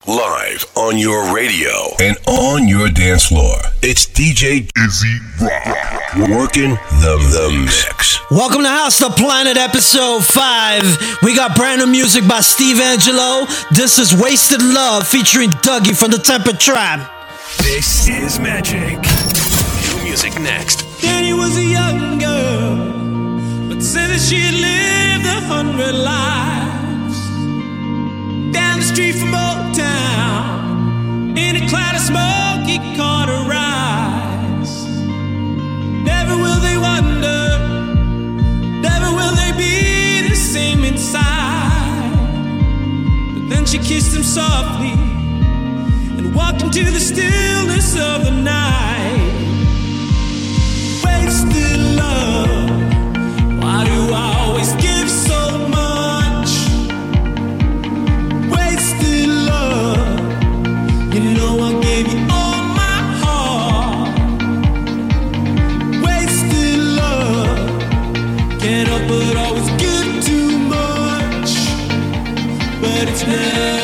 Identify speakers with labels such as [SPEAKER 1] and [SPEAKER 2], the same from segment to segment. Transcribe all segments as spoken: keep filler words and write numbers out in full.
[SPEAKER 1] Live on your radio and on your dance floor. It's D J Izzy Rock. Working the, the mix.
[SPEAKER 2] Welcome to House the Planet episode five. We got brand new music by Steve Angelo. This is Wasted Love featuring Dougie from the Temper Trap.
[SPEAKER 1] This is Magic. New music next.
[SPEAKER 3] Danny was a young girl, but said that she had lived a hundred lives. Down the street from Old Town, in a cloud of smoke, he caught her eyes. Never will they wonder, never will they be the same inside. But then she kissed him softly and walked into the stillness of the night. Wasted love, why do I always give so much? Wasted love, you know I gave you all my heart. Wasted love, can't help but always give too much, but it's never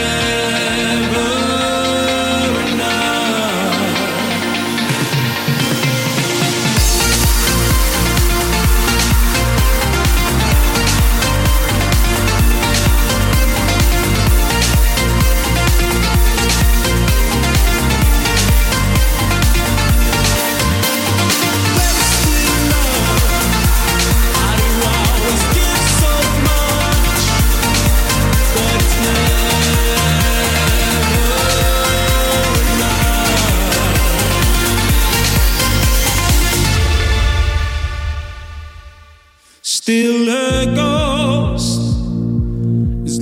[SPEAKER 3] still a ghost is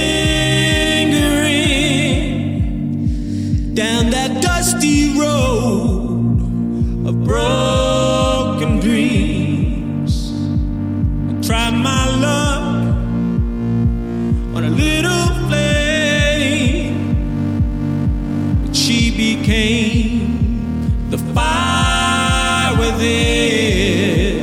[SPEAKER 3] lingering down that dusty road of broken dreams. I tried my luck on a little flame, but she became the fire within.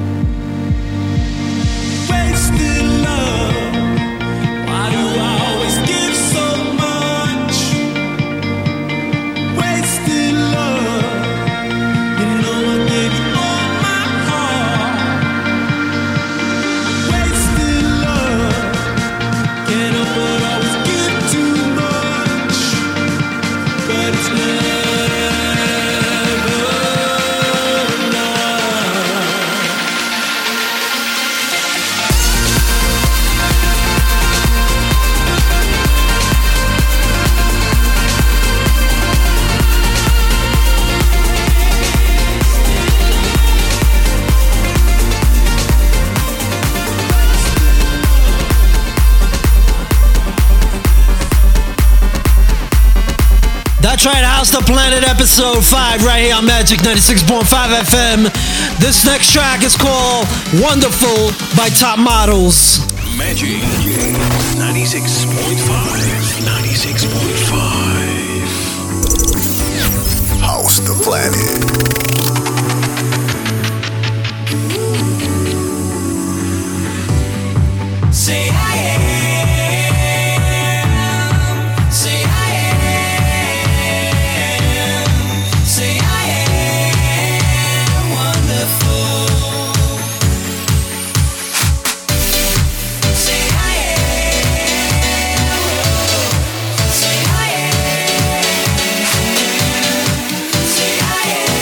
[SPEAKER 2] That's right, House the Planet episode five right here on Magic ninety-six point five F M. This next track is called Wonderful by Top Models.
[SPEAKER 1] Magic ninety-six point five. ninety-six point five. House the Planet.
[SPEAKER 3] Say I am. Say I am. Say I am wonderful. Say I am. Say I am. Say I am.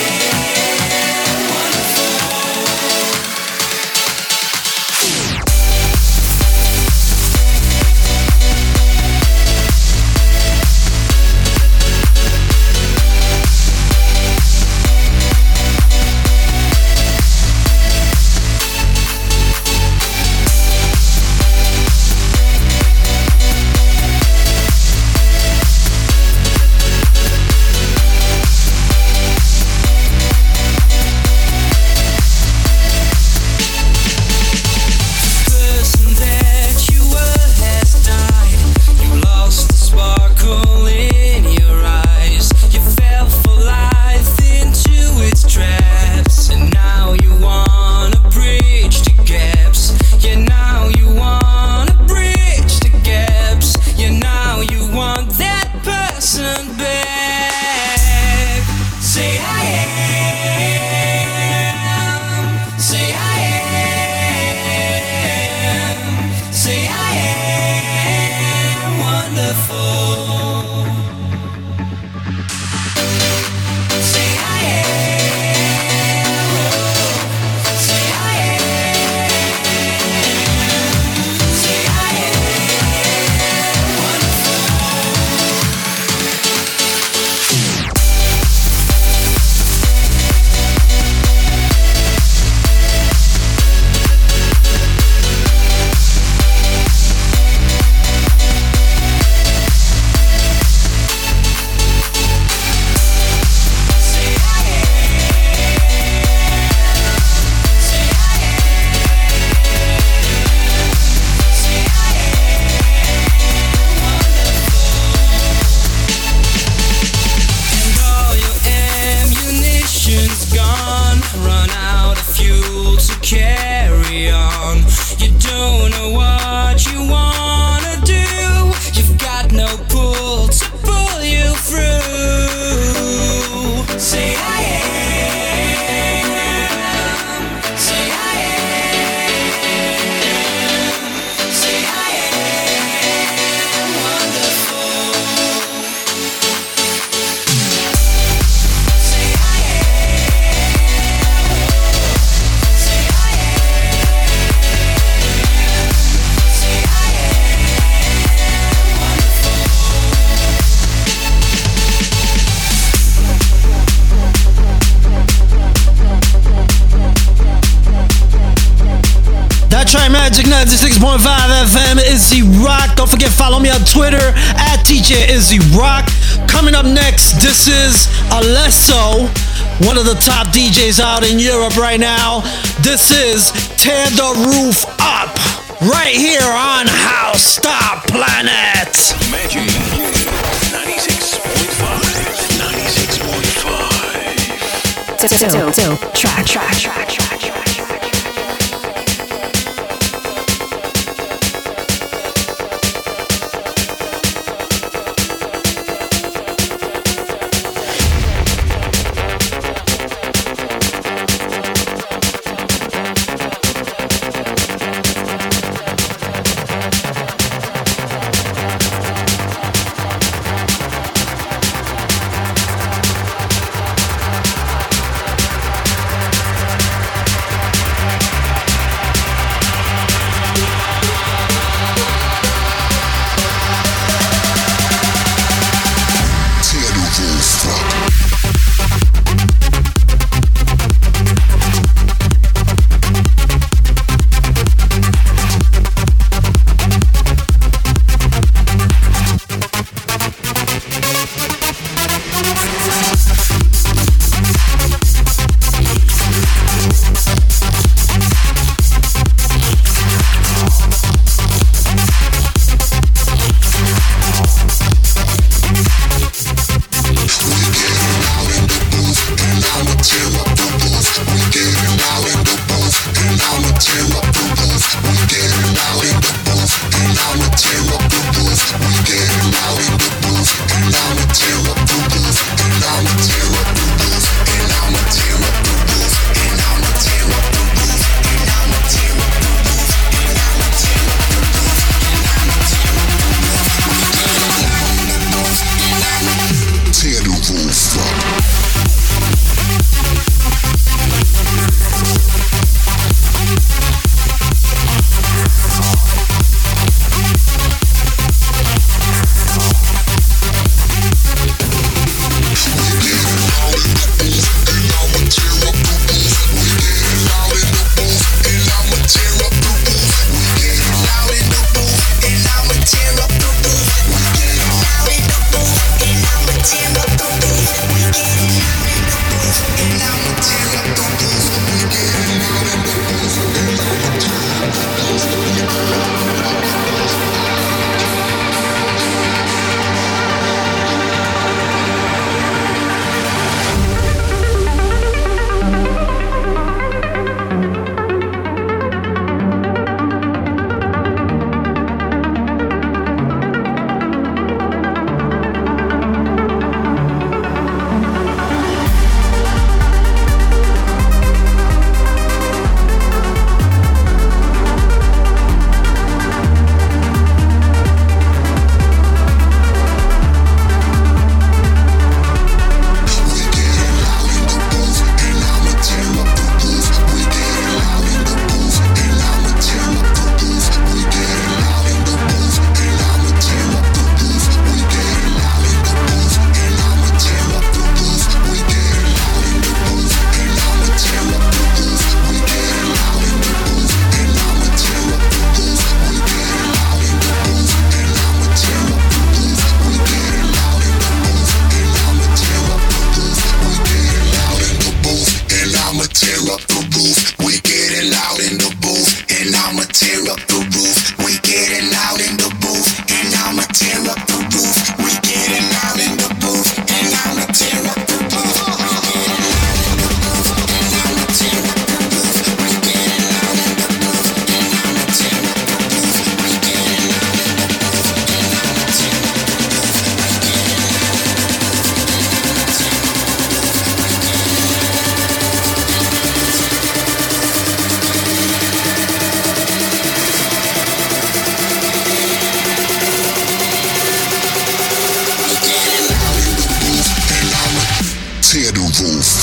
[SPEAKER 3] listen back. Say I am. Say I am. Say I am wonderful. Say I am. Say I am. Say I am wonderful. Gone, run out of fuel to carry on. You don't know what you wanna do. You've got no pull to pull you through. Say I am. Say I am. Say I am wonderful. Say I
[SPEAKER 2] That's right, Magic ninety-six point five F M, Izzy Rock. Don't forget, follow me on Twitter at D J Izzy Rock. Coming up next, this is Alesso, one of the top D Js out in Europe right now. This is Tear the Roof Up, right here on House Star Planet.
[SPEAKER 1] Magic ninety-six point five. ninety-six point five.
[SPEAKER 4] Still, still, track, track, track, track, track.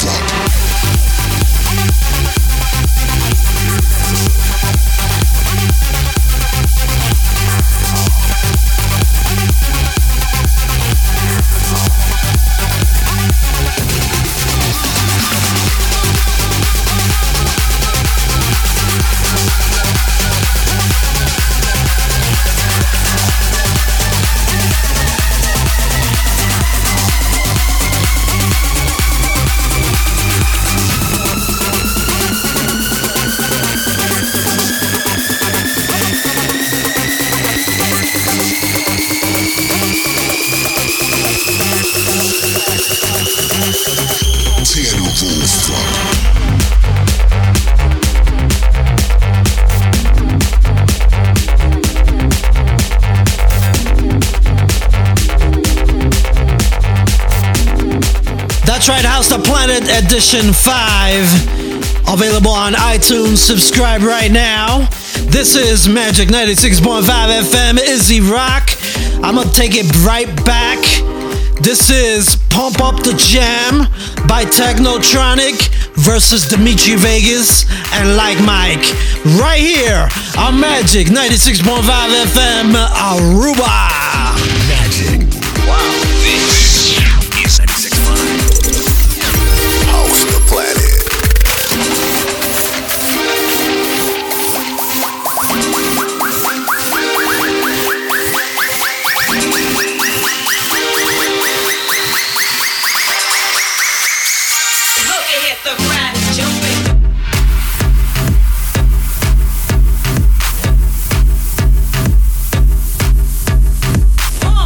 [SPEAKER 2] That's right, House the Planet Edition five. Available on iTunes. Subscribe right now. This is Magic ninety-six point five F M, Izzy Rock. I'm gonna take it right back. This is Pump Up the Jam by Technotronic versus Dimitri Vegas and Like Mike. Right here on Magic ninety-six point five F M, Aruba.
[SPEAKER 1] Magic. Wow. This is ninety-six point five. House the Planet.
[SPEAKER 3] One,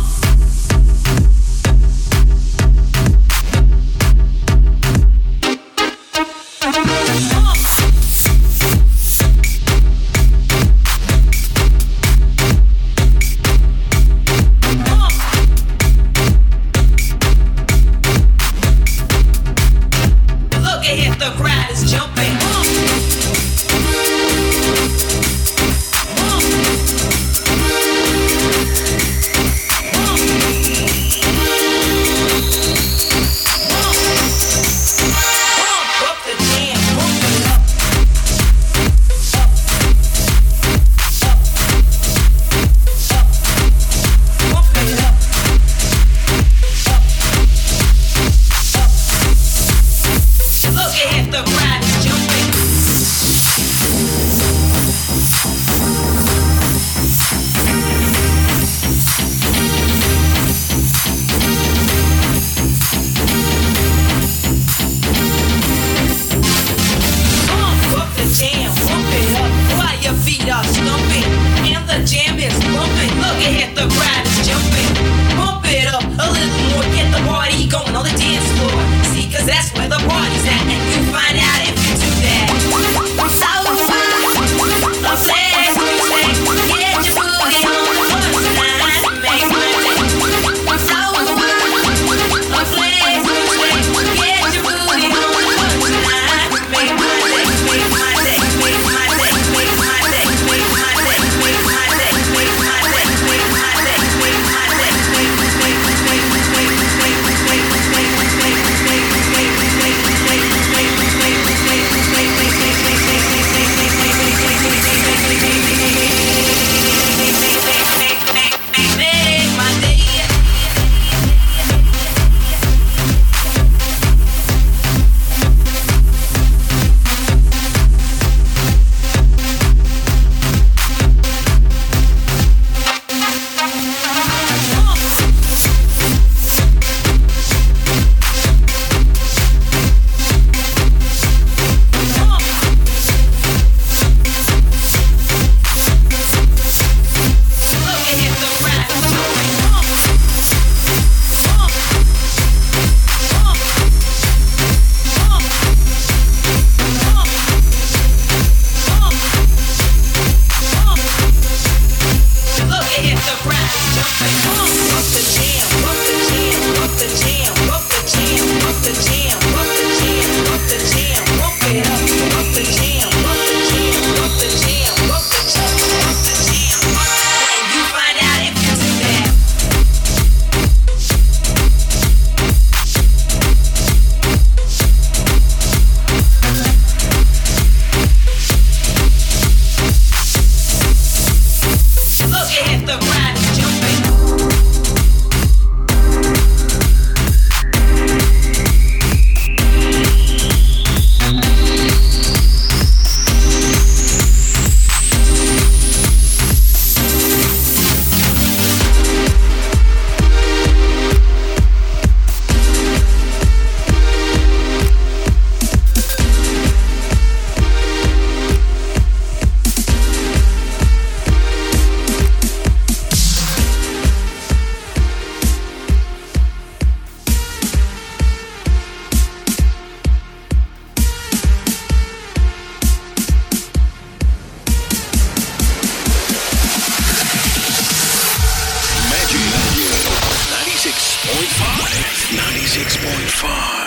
[SPEAKER 1] ninety-six point five.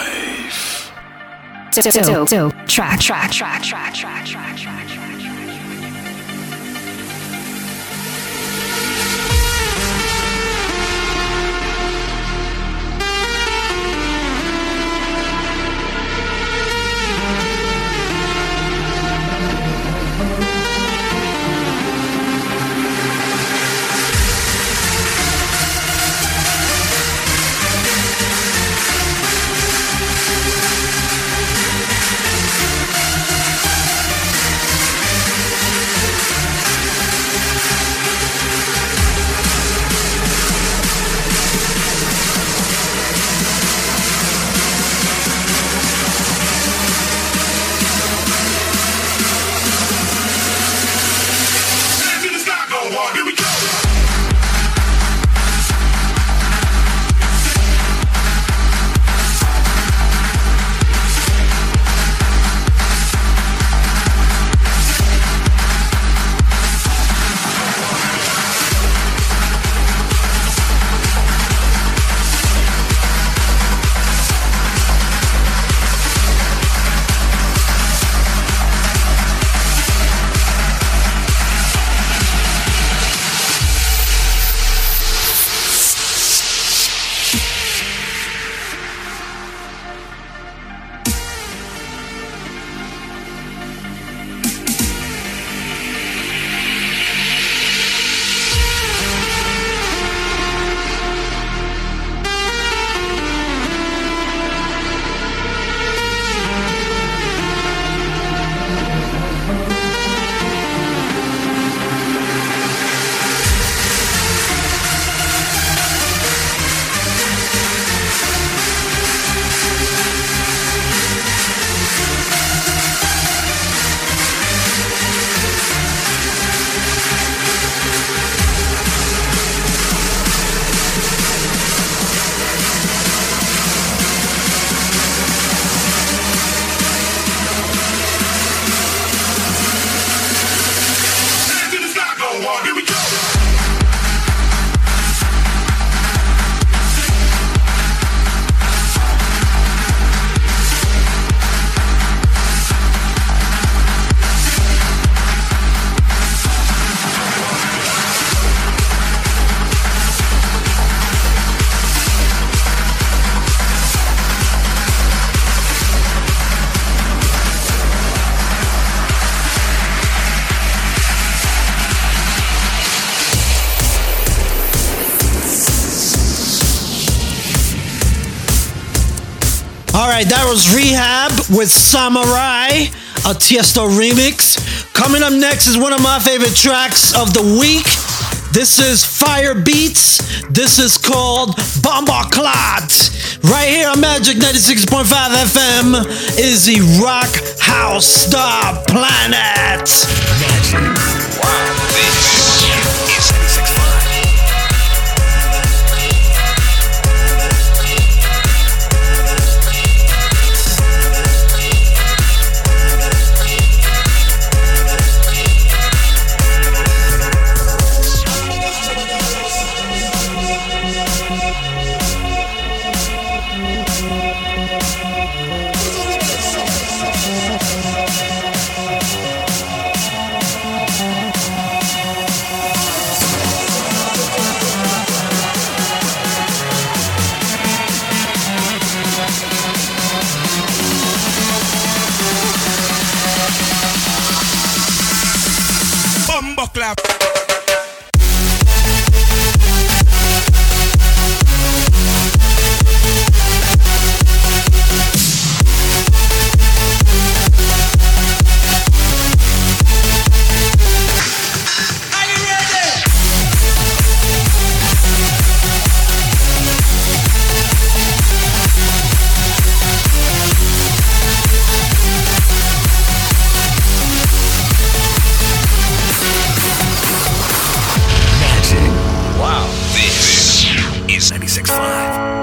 [SPEAKER 4] Dope, dope, track, track, track, track, track, track, track, track.
[SPEAKER 2] Alright, that was Rehab with Samurai, a Tiesto remix. Coming up next is one of my favorite tracks of the week. This is Fire Beats. This is called Bomboclat. Right here on Magic ninety-six point five F M is the Rock House Star Planet.
[SPEAKER 1] Magic. Wow, this is ninety-six point five.
[SPEAKER 3] Clap.
[SPEAKER 1] ninety-six point five.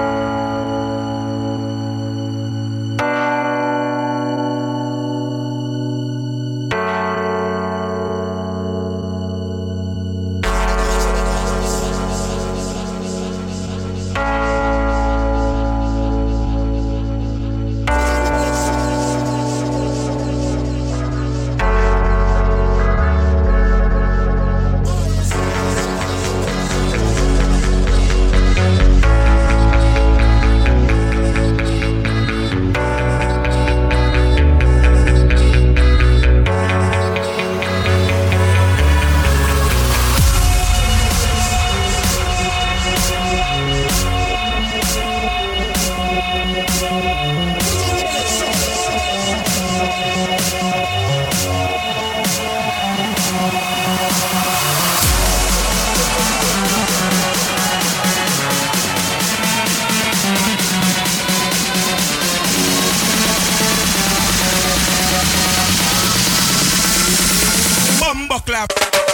[SPEAKER 5] clap.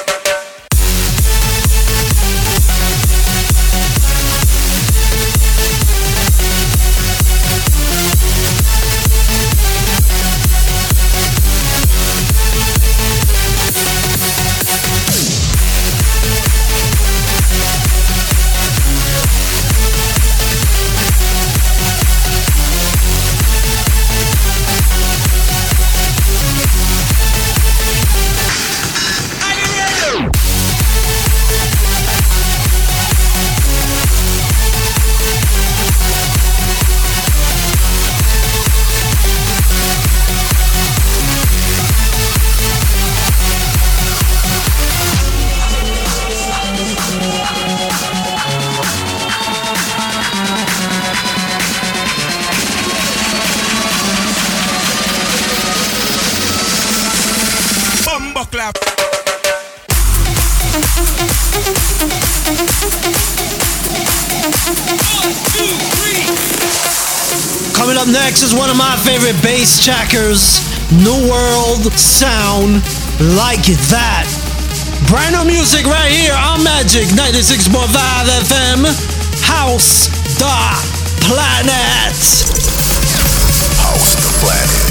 [SPEAKER 2] Coming up next is one of my favorite bass checkers, New World Sound, Like That. Brand new music right here on Magic ninety-six point five F M, House the Planet.
[SPEAKER 1] House the Planet.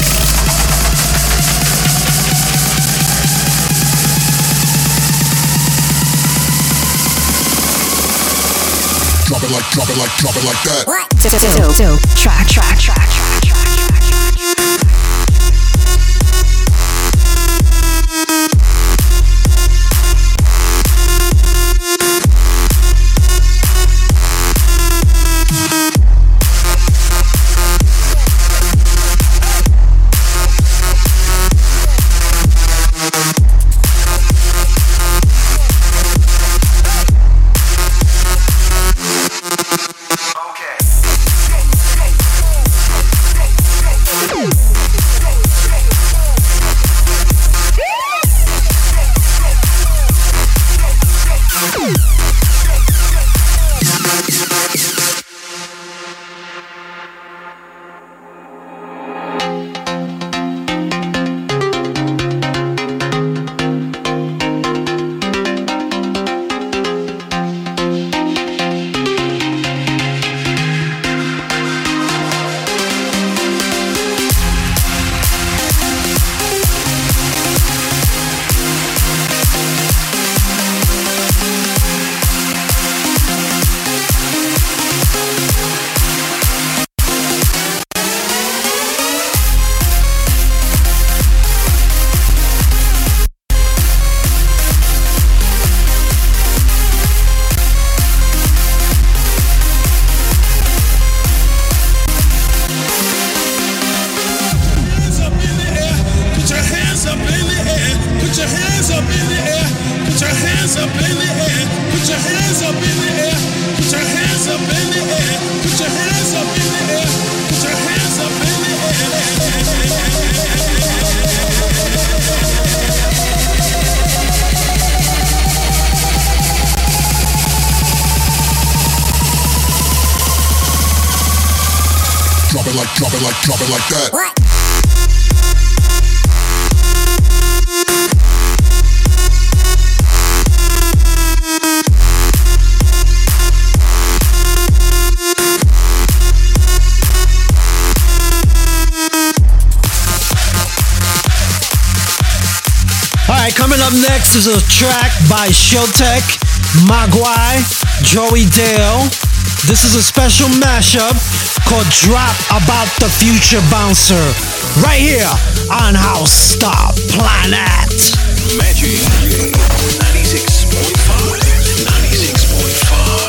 [SPEAKER 6] Drop it like, drop it like, drop it like that.
[SPEAKER 4] What? Do, do, do, track, track, track, track, track, track, track.
[SPEAKER 6] Drop it like, drop it like, drop it like that.
[SPEAKER 4] What?
[SPEAKER 2] Alright, coming up next is a track by Showtek, Magwai, Joey Dale. This is a special mashup called Drop About the Future Bouncer, right here on House the Planet.
[SPEAKER 1] Magic ninety-six point five. ninety-six point five.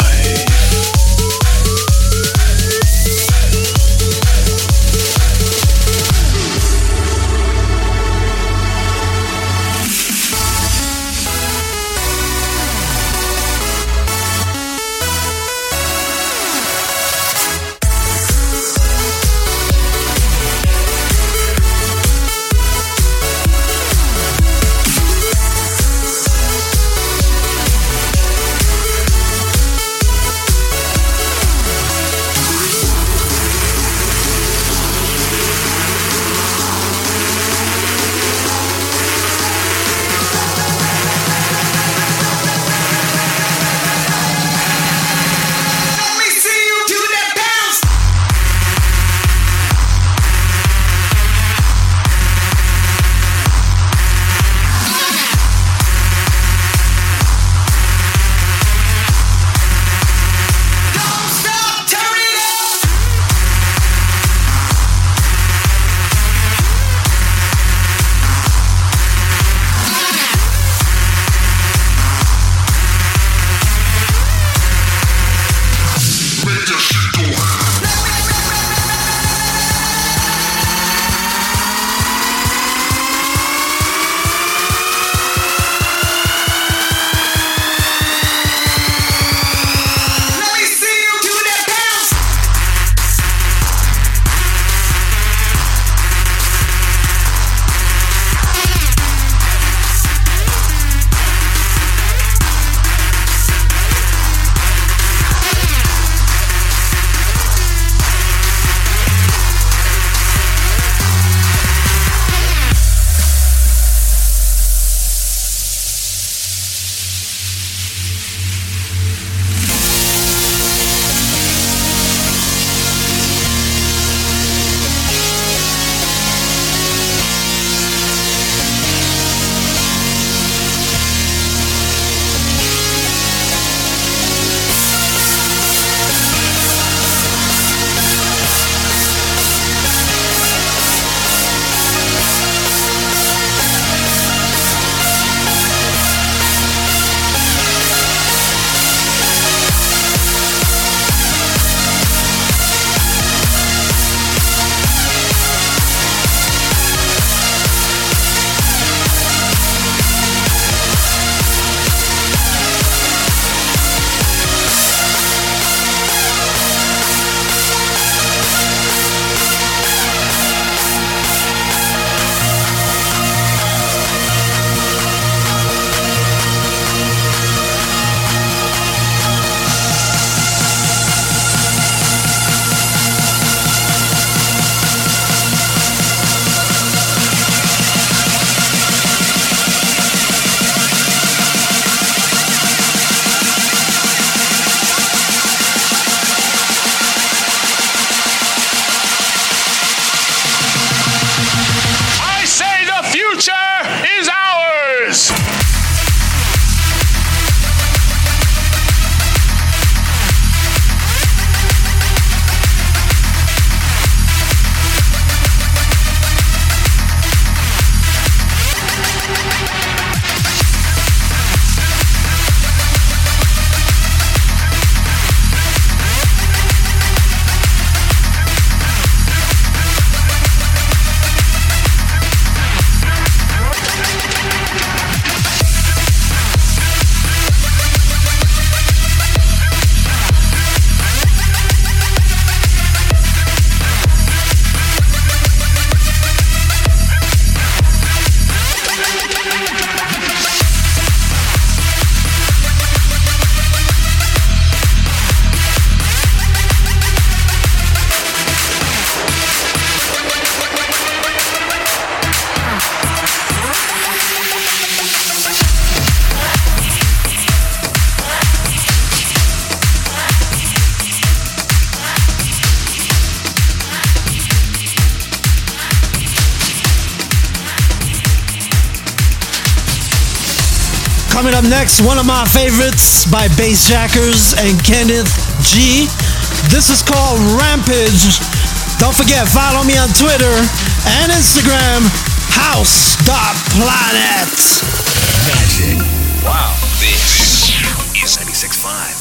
[SPEAKER 2] Coming up next, one of my favorites by Bassjackers and Kenneth G. This is called Rampage. Don't forget, follow me on Twitter and Instagram, house dot planet.
[SPEAKER 1] Magic. Wow. This is ninety-six point five.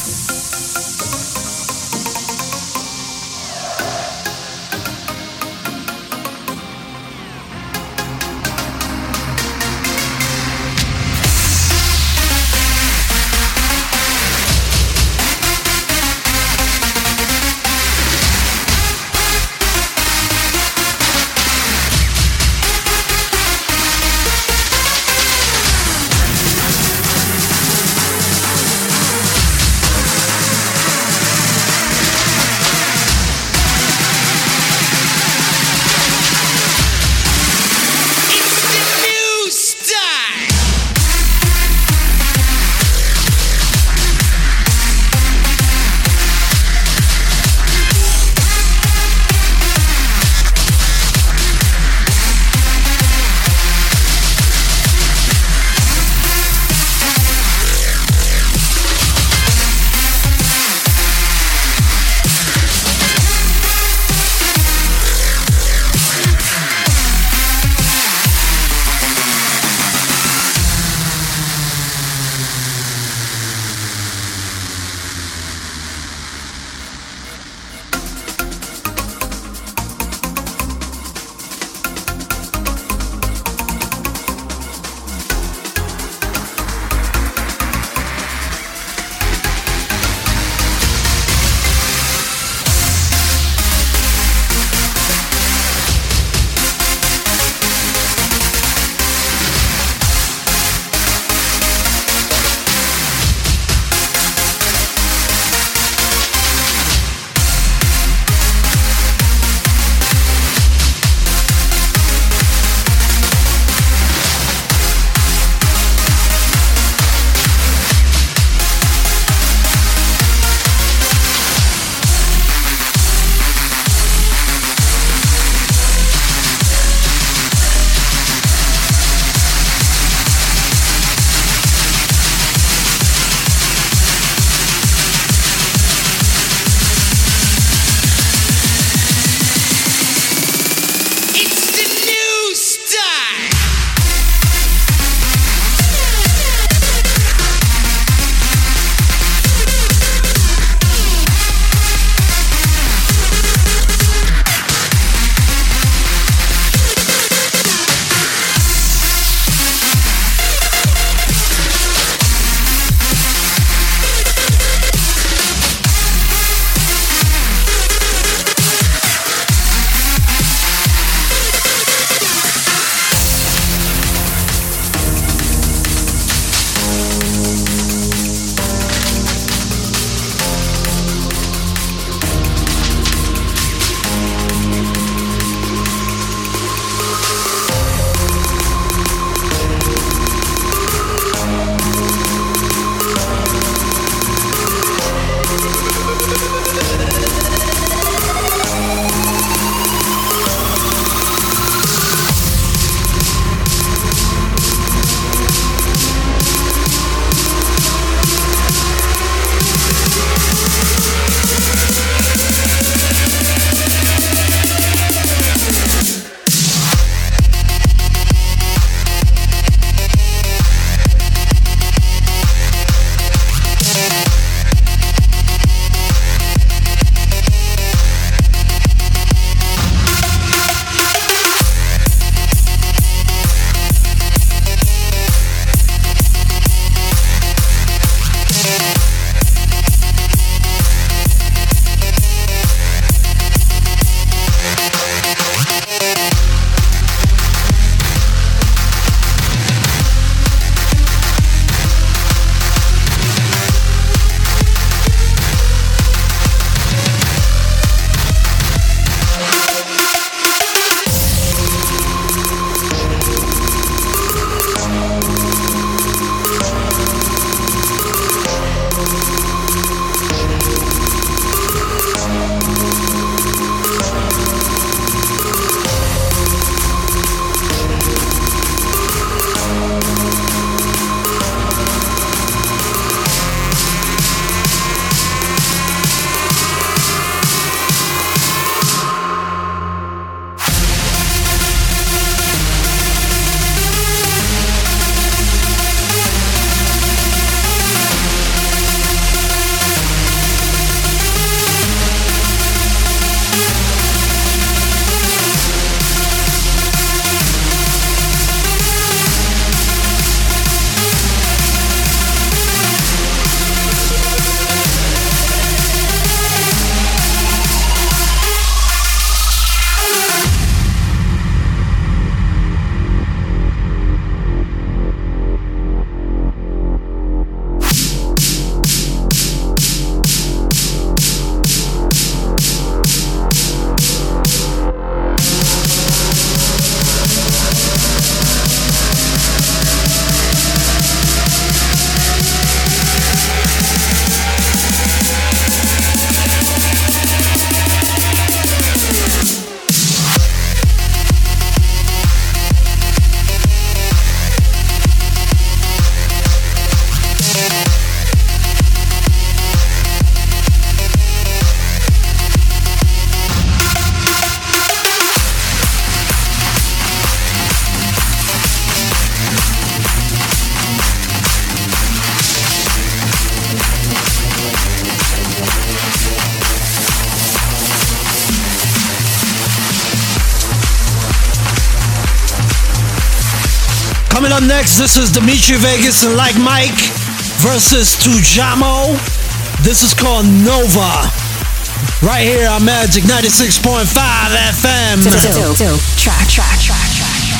[SPEAKER 2] Coming up next, this is Dimitri Vegas and Like Mike versus Tujamo. This is called Nova. Right here on Magic ninety-six point five F M.
[SPEAKER 4] Still, still, track, track, track, track.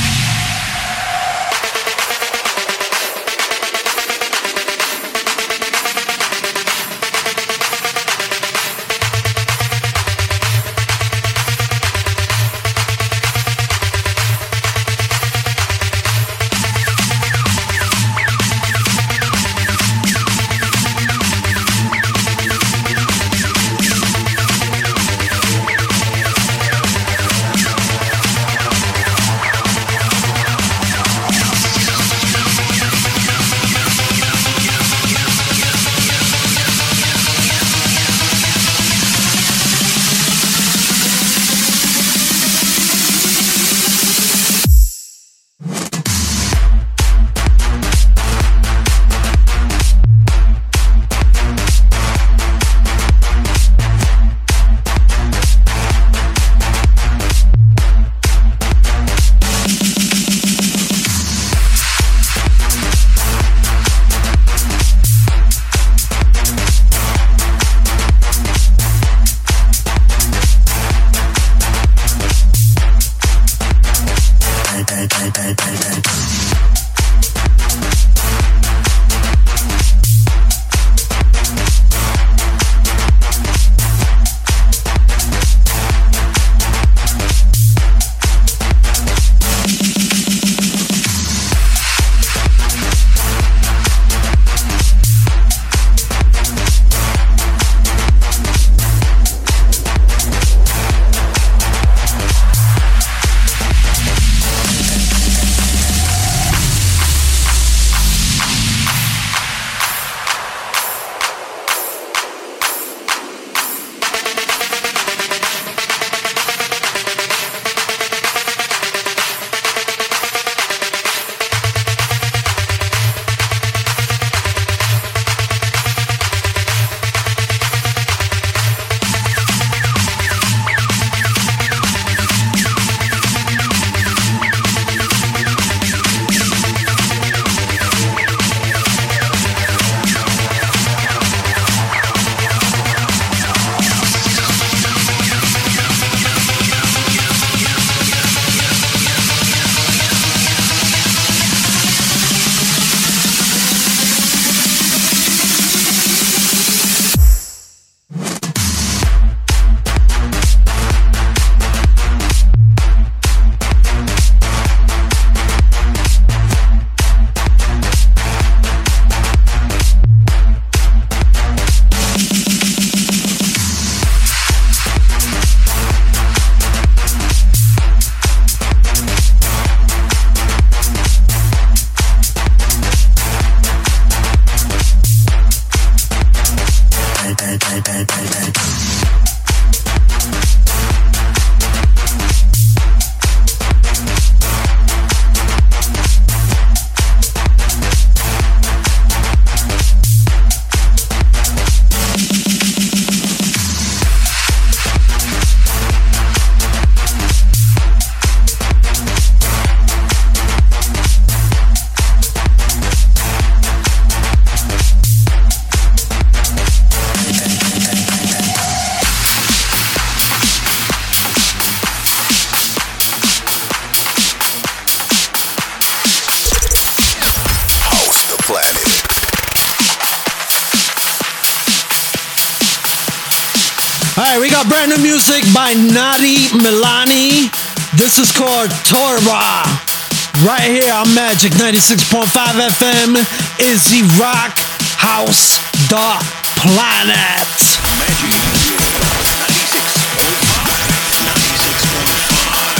[SPEAKER 2] Alright, we got brand new music by Nadi Milani. This is called Torah. Right here on Magic ninety-six point five F M, Izzy Rock, House the Planet.
[SPEAKER 1] Magic ninety-six point five, ninety-six point five.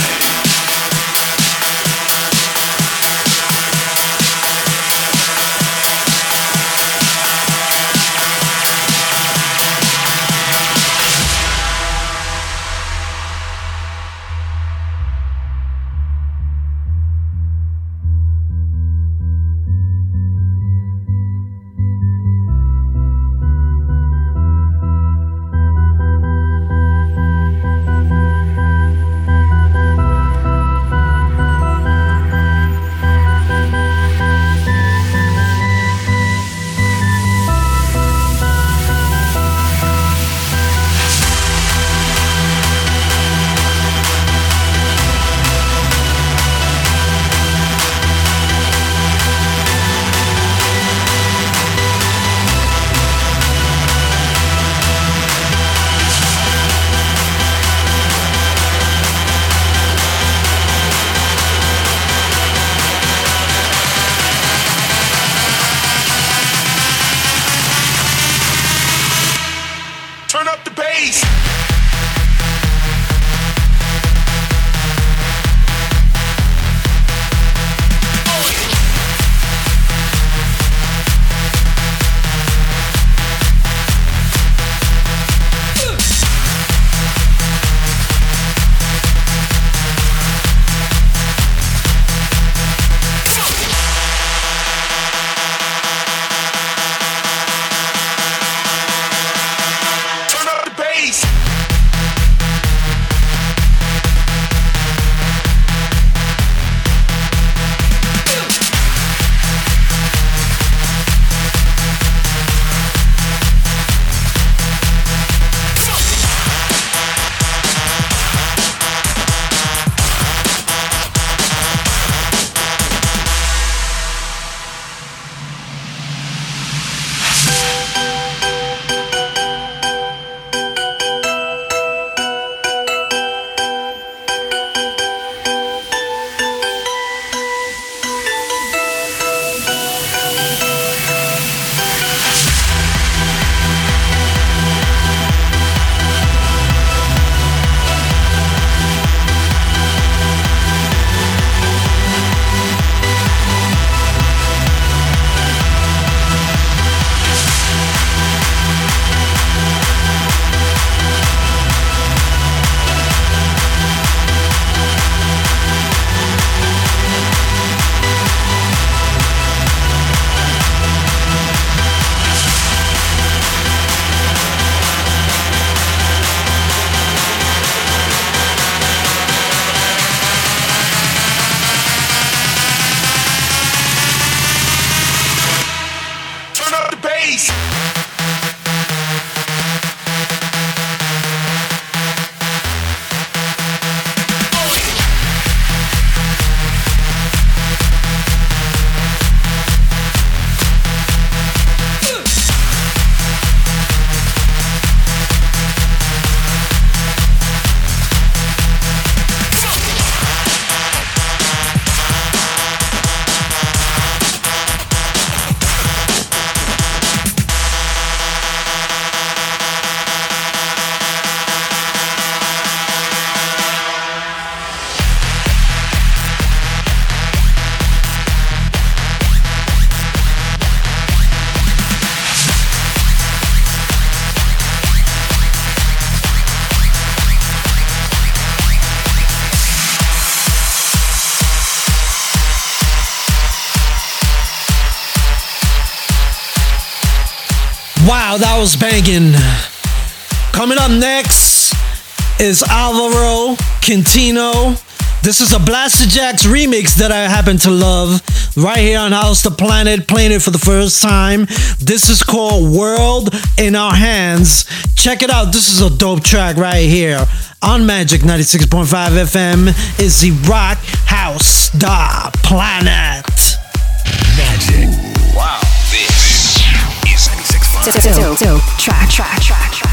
[SPEAKER 2] Wow, that was banging. Coming up next is Alvaro Quintino. This is a Blaster Jacks remix that I happen to love. Right here on House the Planet, playing it for the first time. This is called World in Our Hands. Check it out. This is a dope track right here on Magic ninety-six point five F M. Is the Rock House the Planet.
[SPEAKER 1] Magic. Wow. This is ninety-six point five.
[SPEAKER 4] Dope, dope, track, track, track, track.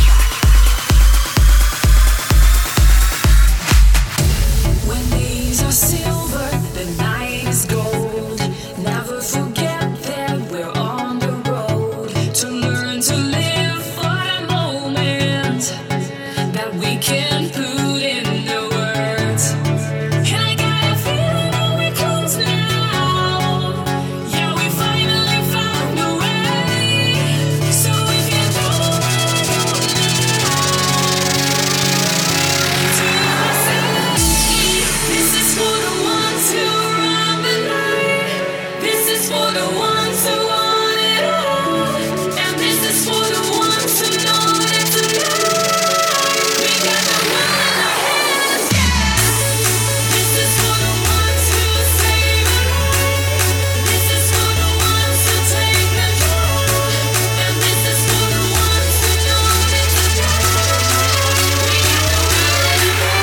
[SPEAKER 5] Silver, the night is gold. Never forget that we're on the road to learn to live for the moment that we can put in the words. And I got a feeling that we're close now. Yeah, we finally found a way. So if you know where I go now, this is for the ones who run the night. This is for the ones who want it all. And this is for the ones who know that tonight we got the world in our hands. This is for the ones who save it right. This is for the ones who take control. And this is for the ones who know that tonight we got the world in our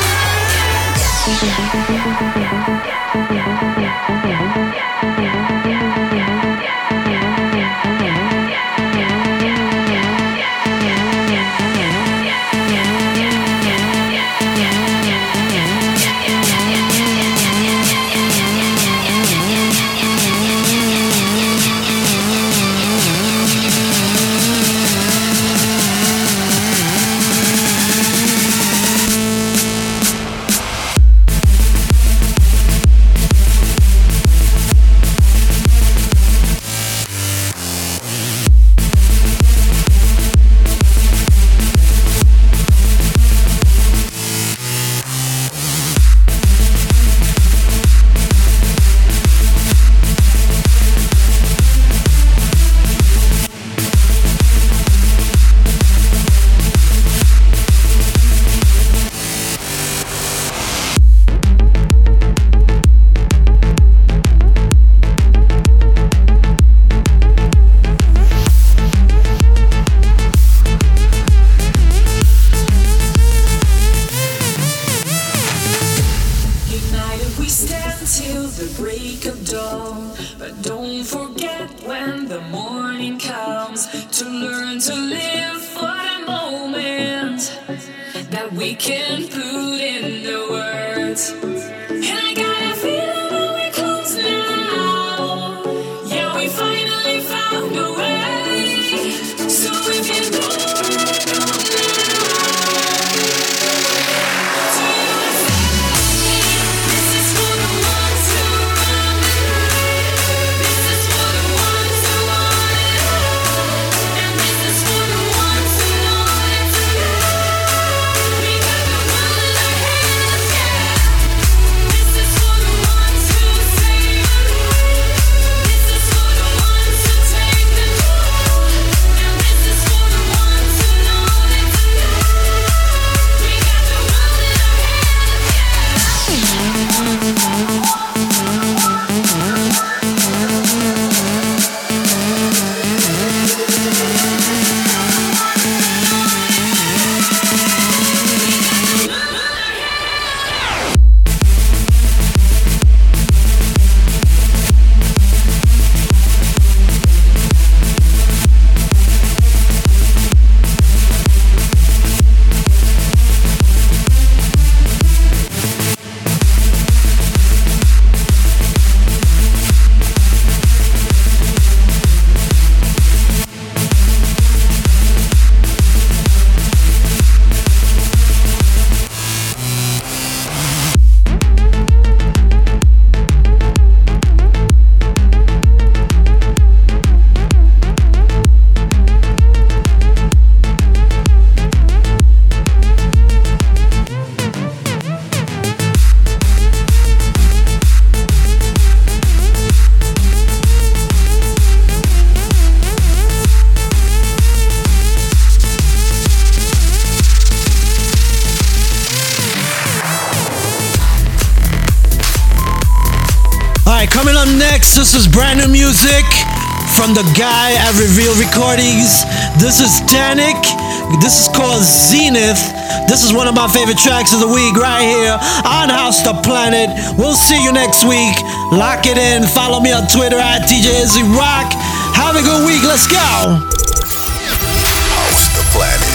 [SPEAKER 2] Coming up next, this is brand new music from the guy at Reveal Recordings. This is Danik. This is called Zenith. This is one of my favorite tracks of the week right here on House the Planet. We'll see you next week. Lock it in. Follow me on Twitter at D J Izzy Rock. Have a good week. Let's go.
[SPEAKER 1] House the Planet.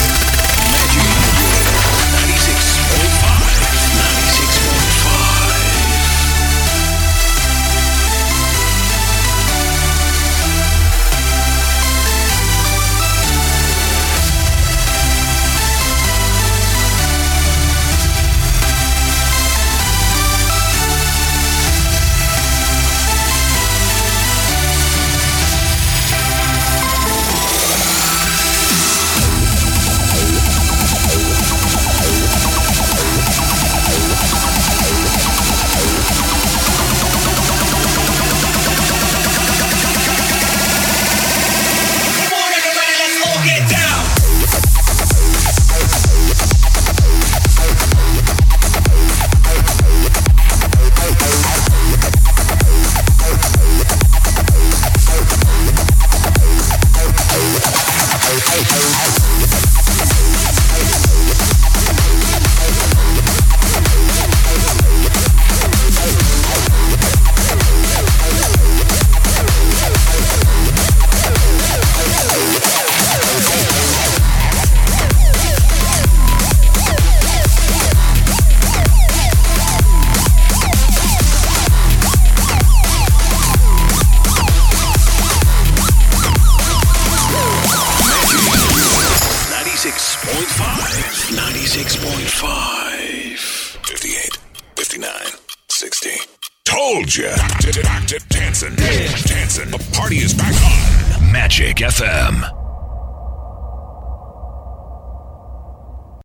[SPEAKER 1] ninety-six point five. fifty-eight, fifty-nine, sixty. Told ya. Back to dancing. Dancing. The party is back on. Magic F M.